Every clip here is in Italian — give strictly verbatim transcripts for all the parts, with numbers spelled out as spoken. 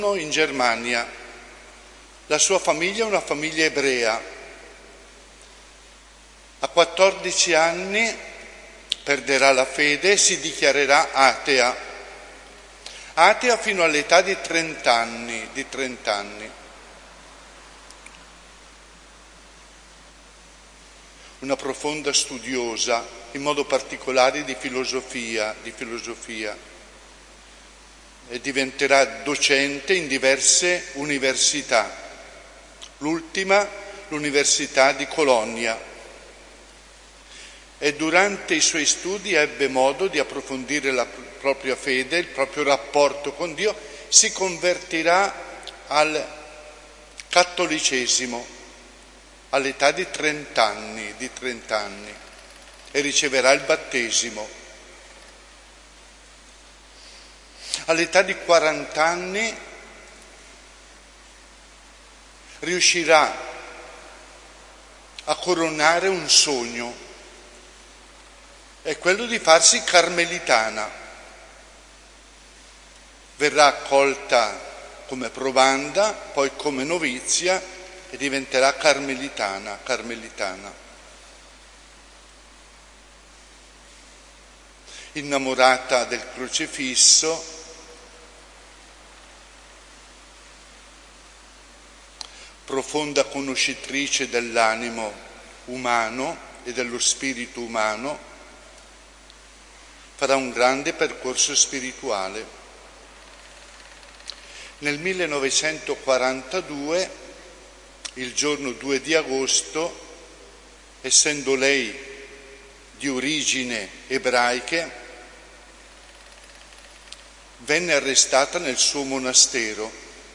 in Germania. La sua famiglia è una famiglia ebrea. A quattordici anni perderà la fede e si dichiarerà atea. Atea fino all'età di trenta anni, di trenta anni. Una profonda studiosa, in modo particolare di filosofia, di filosofia. E diventerà docente in diverse università. L'ultima, l'Università di Colonia. E durante i suoi studi ebbe modo di approfondire la propria fede, il proprio rapporto con Dio, si convertirà al cattolicesimo all'età di trenta anni, di trenta anni e riceverà il battesimo. All'età di quaranta anni riuscirà a coronare un sogno, è quello di farsi carmelitana. Verrà accolta come probanda, poi come novizia e diventerà carmelitana, carmelitana. Innamorata del crocifisso, profonda conoscitrice dell'animo umano e dello spirito umano, farà un grande percorso spirituale. Nel millenovecentoquarantadue, il giorno due di agosto, essendo lei di origine ebraiche, venne arrestata nel suo monastero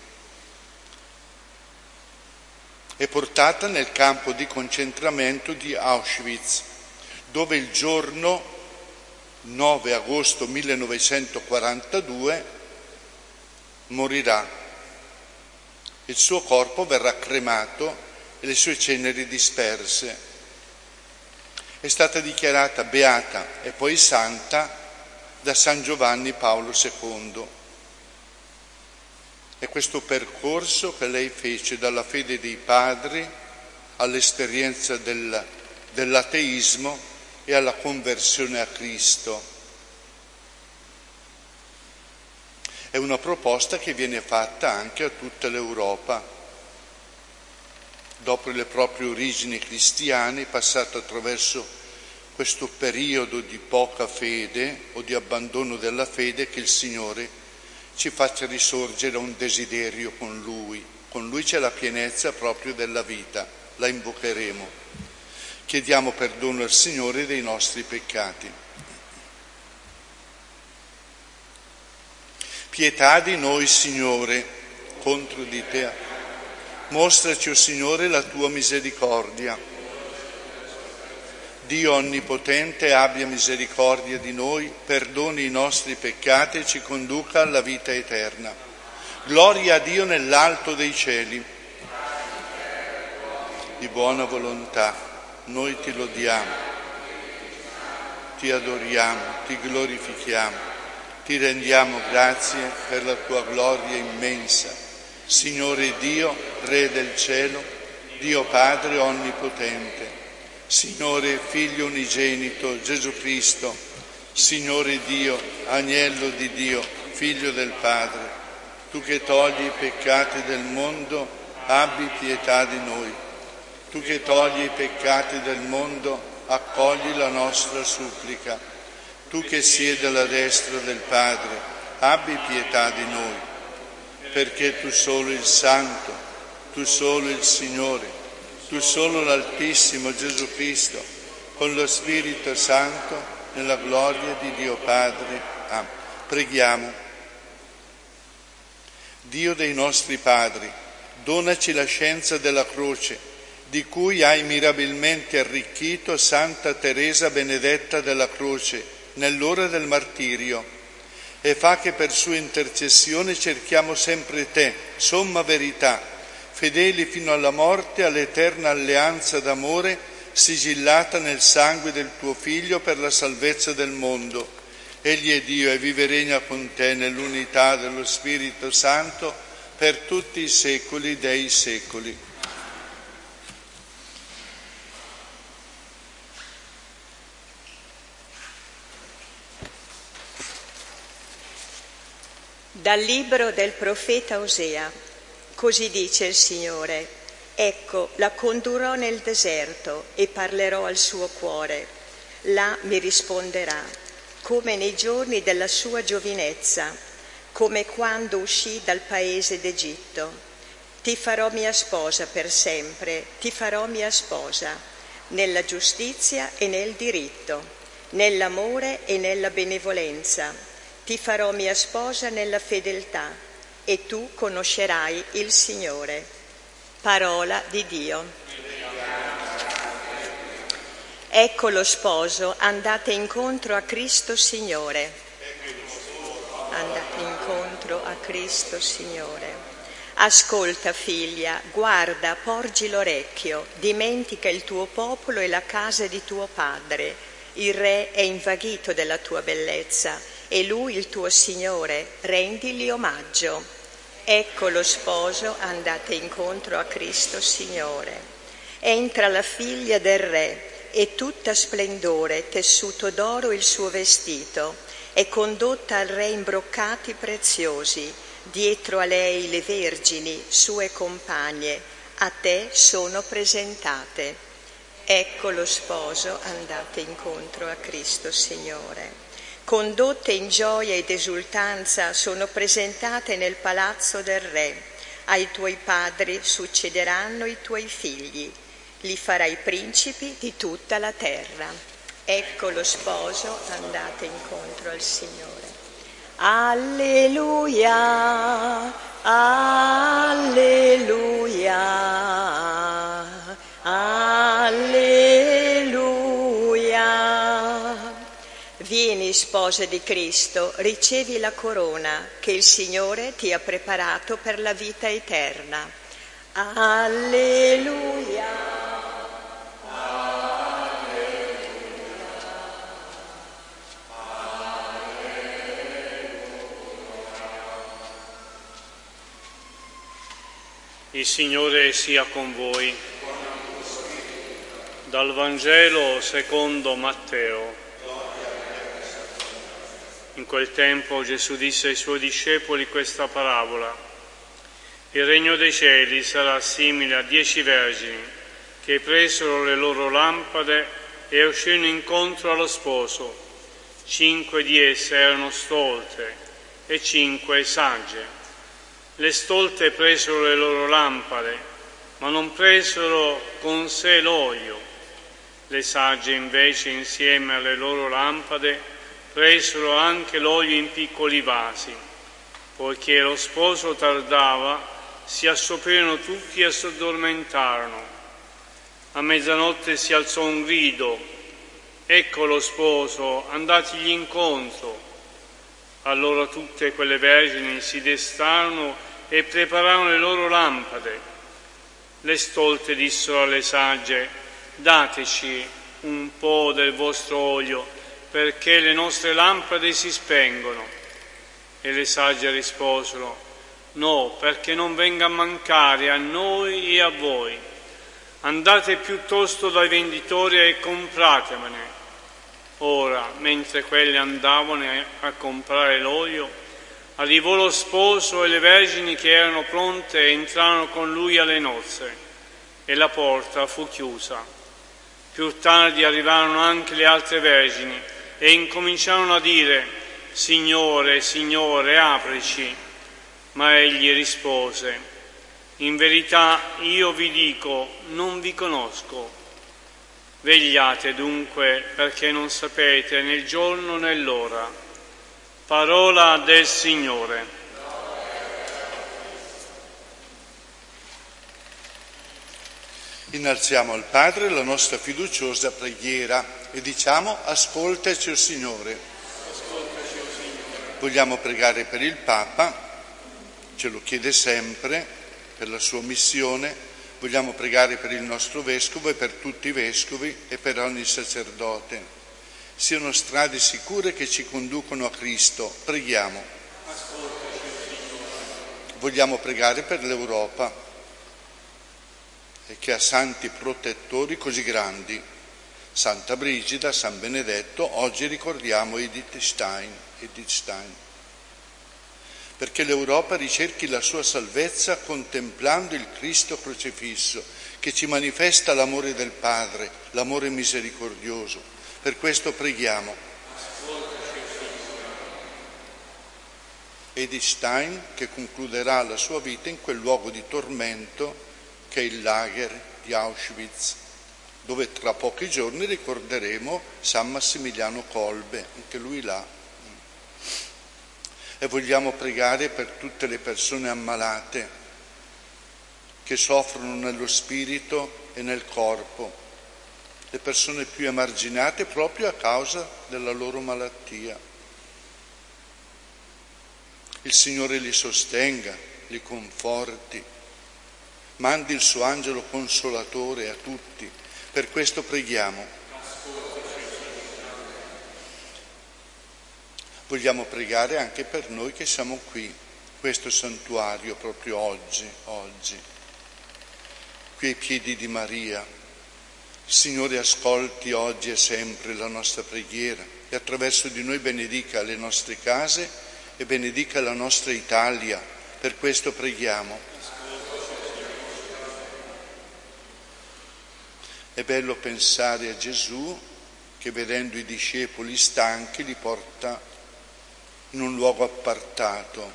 e portata nel campo di concentramento di Auschwitz, dove il giorno nove agosto millenovecentoquarantadue morirà. Il suo corpo verrà cremato e le sue ceneri disperse. È stata dichiarata beata e poi santa da San Giovanni Paolo secondo. È questo percorso che lei fece dalla fede dei padri all'esperienza del, dell'ateismo e alla conversione a Cristo. È una proposta che viene fatta anche a tutta l'Europa. Dopo le proprie origini cristiane, passato attraverso questo periodo di poca fede o di abbandono della fede, che il Signore ci faccia risorgere un desiderio con Lui. Con Lui c'è la pienezza proprio della vita. La invocheremo. Chiediamo perdono al Signore dei nostri peccati. Pietà di noi, Signore, contro di te. Mostraci, o Signore, la tua misericordia. Dio Onnipotente abbia misericordia di noi, perdoni i nostri peccati e ci conduca alla vita eterna. Gloria a Dio nell'alto dei cieli. Di buona volontà, noi ti lodiamo, ti adoriamo, ti glorifichiamo, ti rendiamo grazie per la tua gloria immensa. Signore Dio, Re del cielo, Dio Padre Onnipotente, Signore Figlio unigenito Gesù Cristo, Signore Dio, Agnello di Dio, Figlio del Padre, tu che togli i peccati del mondo, abbi pietà di noi. Tu che togli i peccati del mondo, accogli la nostra supplica. Tu che siedi alla destra del Padre, abbi pietà di noi, perché tu solo il Santo, tu solo il Signore, tu solo l'Altissimo Gesù Cristo, con lo Spirito Santo, nella gloria di Dio Padre. Amen. Preghiamo. Dio dei nostri padri, donaci la scienza della croce, di cui hai mirabilmente arricchito Santa Teresa Benedetta della Croce nell'ora del martirio, e fa che per sua intercessione cerchiamo sempre te, somma verità, fedeli fino alla morte all'eterna alleanza d'amore sigillata nel sangue del tuo Figlio per la salvezza del mondo. Egli è Dio e vive e regna con te nell'unità dello Spirito Santo, per tutti i secoli dei secoli. Dal libro del profeta Osea. Così dice il Signore: ecco, la condurrò nel deserto e parlerò al suo cuore. Là mi risponderà, come nei giorni della sua giovinezza, come quando uscì dal paese d'Egitto. Ti farò mia sposa per sempre, ti farò mia sposa, nella giustizia e nel diritto, nell'amore e nella benevolenza. Ti farò mia sposa nella fedeltà, e tu conoscerai il Signore. Parola di Dio. Ecco lo sposo, andate incontro a Cristo Signore. Andate incontro a Cristo Signore. Ascolta, figlia, guarda, porgi l'orecchio, dimentica il tuo popolo e la casa di tuo padre. Il re è invaghito della tua bellezza, e lui il tuo Signore, rendigli omaggio. Ecco lo sposo, andate incontro a Cristo Signore. Entra la figlia del re, e tutta splendore, tessuto d'oro il suo vestito, è condotta al re in broccati preziosi, dietro a lei le vergini, sue compagne, a te sono presentate. Ecco lo sposo, andate incontro a Cristo Signore. Condotte in gioia ed esultanza sono presentate nel palazzo del re. Ai tuoi padri succederanno i tuoi figli, li farai principi di tutta la terra. Ecco lo sposo, andate incontro al Signore. Alleluia, alleluia, alleluia. Vieni, sposa di Cristo, ricevi la corona che il Signore ti ha preparato per la vita eterna. Alleluia. Il Signore sia con voi. Dal Vangelo secondo Matteo. In quel tempo Gesù disse ai suoi discepoli questa parabola: il regno dei cieli sarà simile a dieci vergini che presero le loro lampade e uscirono incontro allo sposo. Cinque di esse erano stolte e cinque sagge. Le stolte presero le loro lampade, ma non presero con sé l'olio. Le sagge invece, insieme alle loro lampade, presero anche l'olio in piccoli vasi. Poiché lo sposo tardava, si assopirono tutti e si addormentarono. A mezzanotte si alzò un grido: ecco lo sposo, andatigli incontro. Allora tutte quelle vergini si destarono e prepararono le loro lampade. Le stolte dissero alle sagge: dateci un po' del vostro olio, perché le nostre lampade si spengono. E le sagge risposero: no, perché non venga a mancare a noi e a voi. Andate piuttosto dai venditori e compratemene. Ora, mentre quelli andavano a comprare l'olio, arrivò lo sposo e le vergini che erano pronte entrarono con lui alle nozze, e la porta fu chiusa. Più tardi arrivarono anche le altre vergini e incominciarono a dire: Signore, Signore, aprici. Ma egli rispose: in verità io vi dico, non vi conosco. Vegliate dunque, perché non sapete né il giorno né l'ora. Parola del Signore. Innalziamo al Padre la nostra fiduciosa preghiera e diciamo: ascoltaci, o Signore. Ascoltaci, o Signore. Vogliamo pregare per il Papa, ce lo chiede sempre, per la sua missione. Vogliamo pregare per il nostro Vescovo e per tutti i Vescovi e per ogni sacerdote. Siano strade sicure che ci conducono a Cristo. Preghiamo. Ascoltaci, o Signore. Vogliamo pregare per l'Europa e che ha santi protettori così grandi. Santa Brigida, San Benedetto, oggi ricordiamo Edith Stein, Edith Stein. Perché l'Europa ricerchi la sua salvezza contemplando il Cristo crocifisso, che ci manifesta l'amore del Padre, l'amore misericordioso. Per questo preghiamo. Edith Stein, che concluderà la sua vita in quel luogo di tormento che è il lager di Auschwitz, dove tra pochi giorni ricorderemo San Massimiliano Kolbe, anche lui là. E vogliamo pregare per tutte le persone ammalate che soffrono nello spirito e nel corpo, le persone più emarginate proprio a causa della loro malattia. Il Signore li sostenga, li conforti, mandi il suo angelo consolatore a tutti. Per questo preghiamo. Vogliamo pregare anche per noi che siamo qui, questo santuario proprio oggi, oggi, qui ai piedi di Maria. Il Signore ascolti oggi e sempre la nostra preghiera e attraverso di noi benedica le nostre case e benedica la nostra Italia. Per questo preghiamo. È bello pensare a Gesù che vedendo i discepoli stanchi li porta in un luogo appartato.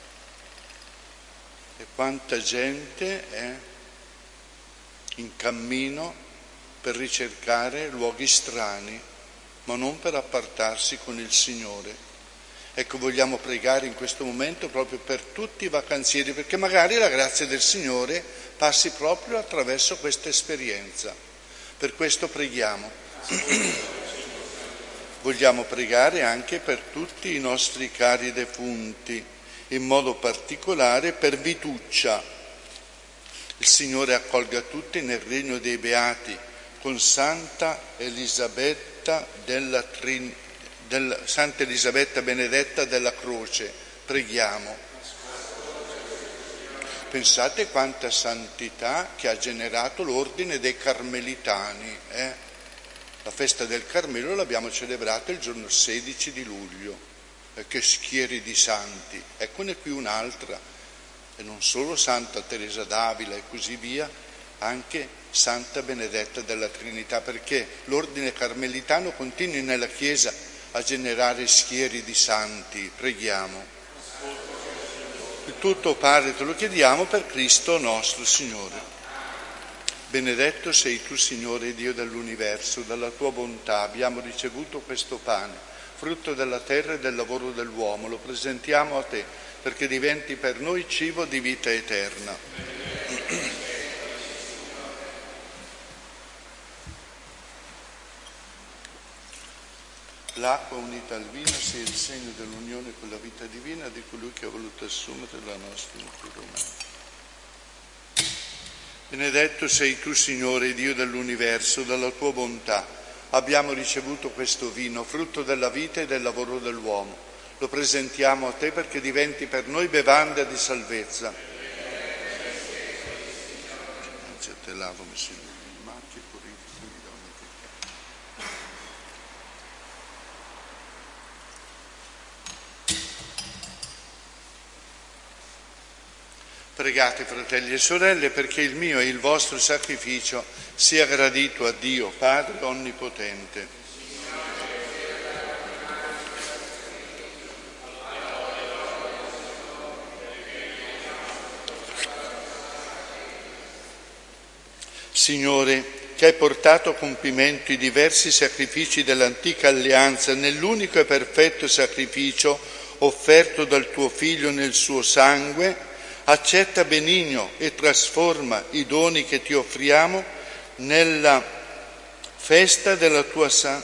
E quanta gente è in cammino per ricercare luoghi strani, ma non per appartarsi con il Signore. Ecco, vogliamo pregare in questo momento proprio per tutti i vacanzieri, perché magari la grazia del Signore passi proprio attraverso questa esperienza. Per questo preghiamo. Vogliamo pregare anche per tutti i nostri cari defunti, in modo particolare per Vituccia. Il Signore accolga tutti nel regno dei Beati, con Santa Elisabetta, della Trin... del... Santa Elisabetta Benedetta della Croce. Preghiamo. Pensate quanta santità che ha generato l'ordine dei Carmelitani, eh? La festa del Carmelo l'abbiamo celebrata il giorno sedici di luglio. E che schieri di santi. Eccone qui un'altra. E non solo Santa Teresa d'Avila e così via, anche Santa Benedetta della Trinità, perché l'ordine carmelitano continui nella Chiesa a generare schieri di santi. Preghiamo. Il tutto, Padre, te lo chiediamo per Cristo nostro Signore. Benedetto sei tu, Signore Dio dell'universo, dalla tua bontà abbiamo ricevuto questo pane, frutto della terra e del lavoro dell'uomo. Lo presentiamo a te perché diventi per noi cibo di vita eterna. L'acqua unita al vino sia il segno dell'unione con la vita divina di colui che ha voluto assumere la nostra natura umana. Benedetto sei tu, Signore, Dio dell'universo, dalla tua bontà abbiamo ricevuto questo vino, frutto della vita e del lavoro dell'uomo. Lo presentiamo a te perché diventi per noi bevanda di salvezza. Te lavo, Signore, macchie, purifica, mi da ogni peccato. Pregate, fratelli e sorelle, perché il mio e il vostro sacrificio sia gradito a Dio, Padre Onnipotente. Signore, che hai portato a compimento i diversi sacrifici dell'antica alleanza nell'unico e perfetto sacrificio offerto dal tuo Figlio nel suo sangue, accetta benigno e trasforma i doni che ti offriamo nella festa della tua, sa-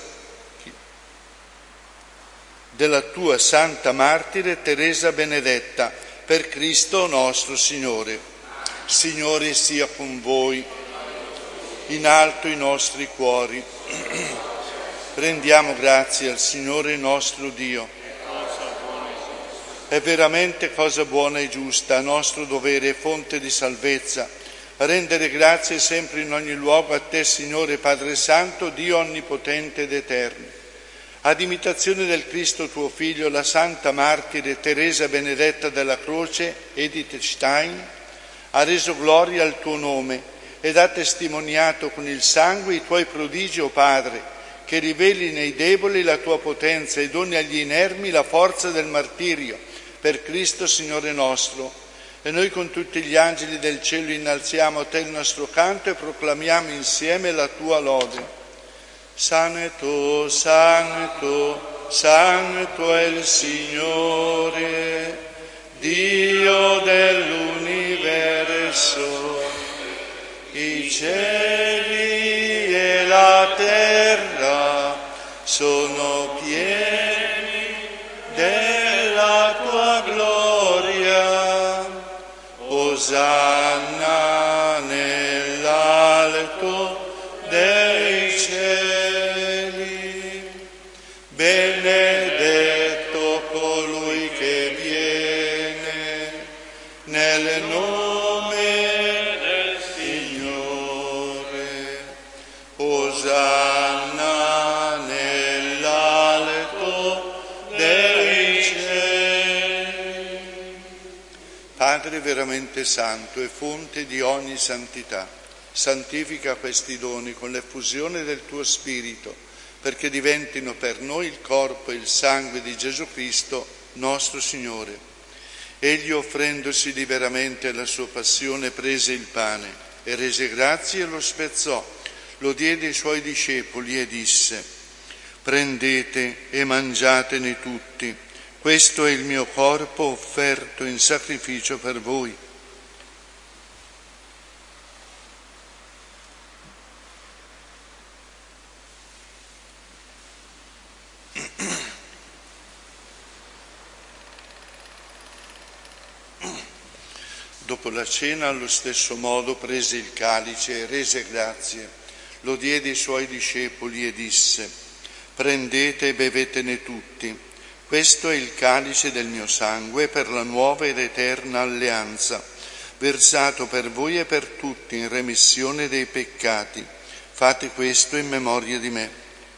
della tua santa martire Teresa Benedetta, per Cristo nostro Signore. Signore sia con voi, in alto i nostri cuori. Rendiamo grazie al Signore nostro Dio. È veramente cosa buona e giusta, nostro dovere e fonte di salvezza, rendere grazie sempre in ogni luogo a Te, Signore Padre Santo, Dio onnipotente ed eterno. Ad imitazione del Cristo tuo Figlio, la Santa Martire Teresa Benedetta della Croce, Edith Stein, ha reso gloria al tuo nome ed ha testimoniato con il sangue i tuoi prodigi, o Padre, che riveli nei deboli la tua potenza e doni agli inermi la forza del martirio, per Cristo Signore nostro. E noi con tutti gli angeli del cielo innalziamo a Te il nostro canto e proclamiamo insieme la Tua lode. Santo, Santo, Santo è il Signore, Dio dell'universo. I cieli e la terra sono pieni della Tua gloria. Osanna nell'alto dei cieli. Benedetto colui che viene nel nome del Signore. Osanna nell'alto dei cieli. Padre veramente santo e fonte di ogni santità, santifica questi doni con l'effusione del tuo Spirito, perché diventino per noi il corpo e il sangue di Gesù Cristo, nostro Signore. Egli, offrendosi liberamente alla sua passione, prese il pane e rese grazie e lo spezzò, lo diede ai suoi discepoli e disse: prendete e mangiatene tutti, questo è il mio corpo offerto in sacrificio per voi. Dopo la cena, allo stesso modo, prese il calice e rese grazie, lo diede ai suoi discepoli e disse: prendete e bevetene tutti, questo è il calice del mio sangue per la nuova ed eterna alleanza, versato per voi e per tutti in remissione dei peccati. Fate questo in memoria di me.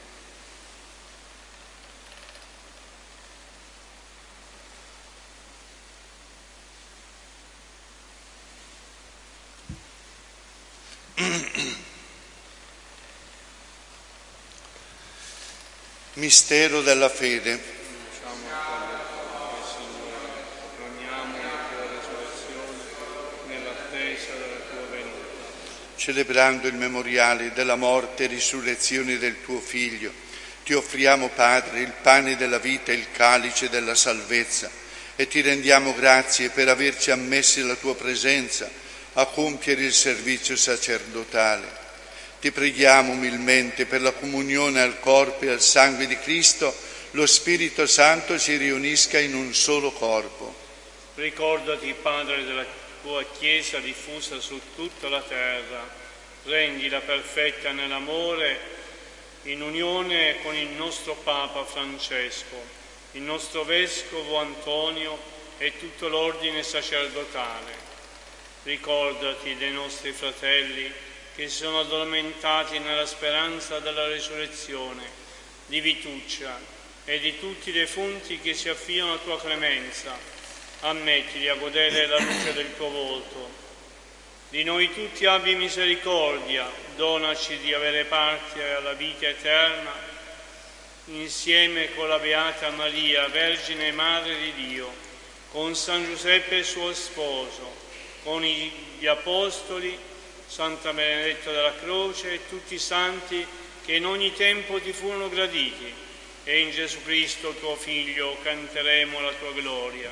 Mistero della fede. Diciamo che Signore, proclamiamo la tua resurrezione nell'attesa della tua venuta. Celebrando il memoriale della morte e risurrezione del tuo Figlio, ti offriamo, Padre, il pane della vita e il calice della salvezza, e ti rendiamo grazie per averci ammessi alla tua presenza a compiere il servizio sacerdotale. Ti preghiamo umilmente per la comunione al corpo e al sangue di Cristo, lo Spirito Santo ci riunisca in un solo corpo. Ricordati, Padre, della tua Chiesa diffusa su tutta la terra, rendila perfetta nell'amore, in unione con il nostro Papa Francesco, il nostro Vescovo Antonio e tutto l'ordine sacerdotale. Ricordati dei nostri fratelli che sono addormentati nella speranza della risurrezione, di Vituccia e di tutti i defunti che si affidano alla tua clemenza. Ammettili a godere la luce del tuo volto. Di noi tutti abbi misericordia, donaci di avere parte alla vita eterna, insieme con la Beata Maria, Vergine e Madre di Dio, con San Giuseppe suo sposo, con gli Apostoli, Santa Benedetta della Croce e tutti i santi che in ogni tempo ti furono graditi, e in Gesù Cristo tuo Figlio canteremo la tua gloria.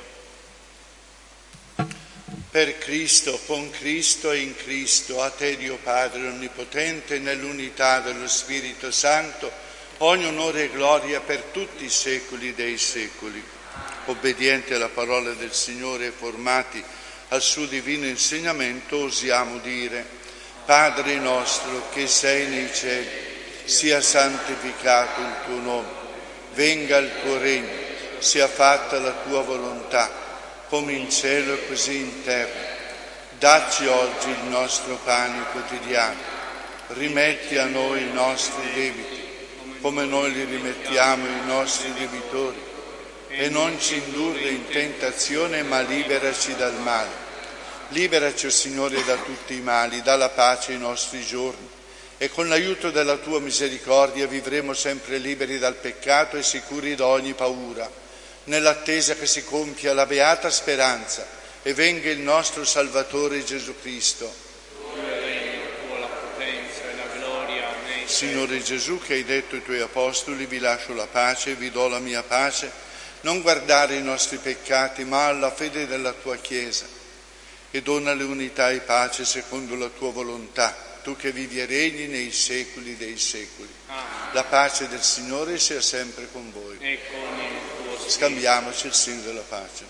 Per Cristo, con Cristo e in Cristo, a te Dio Padre Onnipotente, nell'unità dello Spirito Santo, ogni onore e gloria per tutti i secoli dei secoli. Obbedienti alla parola del Signore e formati al suo divino insegnamento, osiamo dire: Padre nostro che sei nei cieli, sia santificato il tuo nome, venga il tuo regno, sia fatta la tua volontà, come in cielo e così in terra. Dacci oggi il nostro pane quotidiano, rimetti a noi i nostri debiti, come noi li rimettiamo ai nostri debitori, e non ci indurre in tentazione, ma liberaci dal male. Liberaci, o Signore, da tutti i mali, dà la pace ai nostri giorni, e con l'aiuto della tua misericordia vivremo sempre liberi dal peccato e sicuri da ogni paura, nell'attesa che si compia la beata speranza e venga il nostro Salvatore Gesù Cristo. Tuo regno, tua la potenza e la gloria nei Signore Gesù, che hai detto ai tuoi apostoli: vi lascio la pace, vi do la mia pace, non guardare i nostri peccati, ma alla fede della tua Chiesa, e dona l'unità e pace secondo la tua volontà, tu che vivi e regni nei secoli dei secoli. Amen. La pace del Signore sia sempre con voi. E con il tuo spirito. Scambiamoci il segno della pace.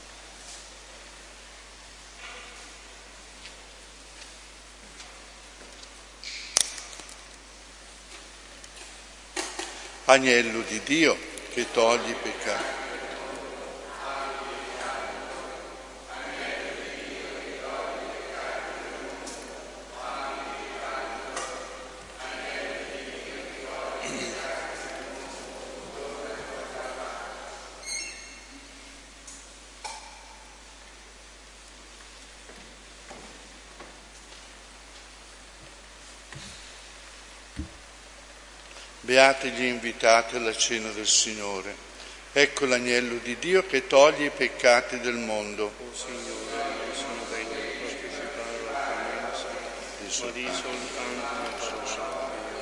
Agnello di Dio che togli i peccati. Beati gli invitati alla cena del Signore. Ecco l'agnello di Dio che toglie i peccati del mondo. O Signore, non sono degno di partecipare alla tua mensa, ma di soltanto una parola.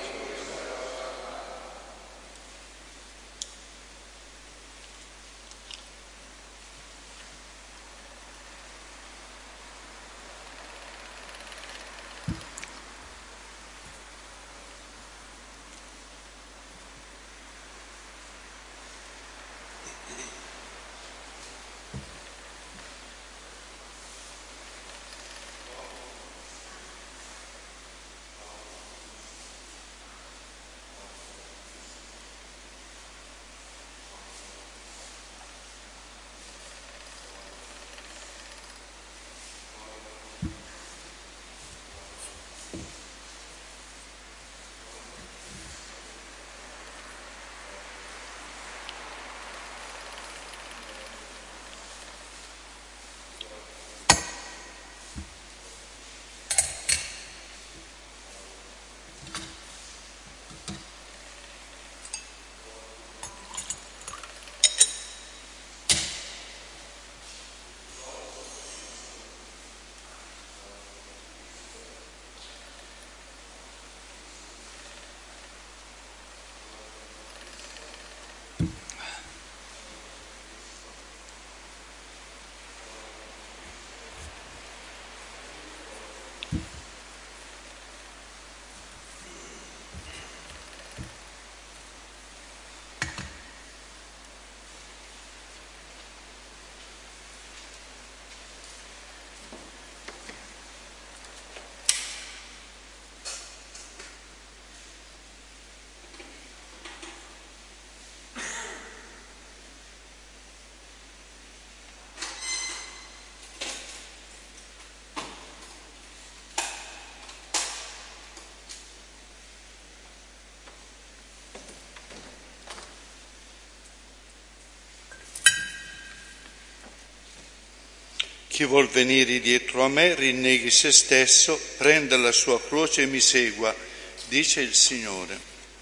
Chi vuol venire dietro a me rinneghi se stesso, prenda la sua croce e mi segua, dice il Signore.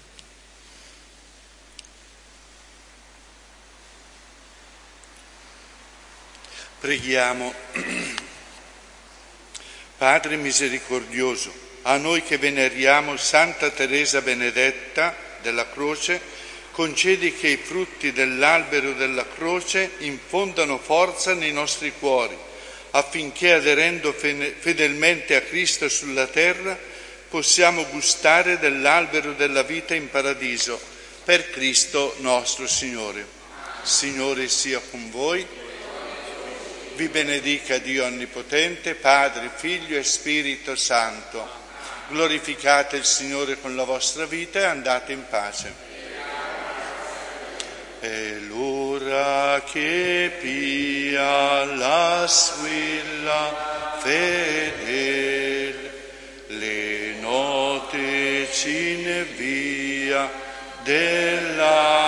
Preghiamo. Padre misericordioso, a noi che veneriamo Santa Teresa Benedetta della Croce, concedi che i frutti dell'albero della croce infondano forza nei nostri cuori, affinché aderendo fedelmente a Cristo sulla terra possiamo gustare dell'albero della vita in paradiso, per Cristo nostro Signore. Signore sia con voi, vi benedica Dio Onnipotente, Padre, Figlio e Spirito Santo. Glorificate il Signore con la vostra vita e andate in pace. è l'ora che pia la squilla fedele, le note ci ne via della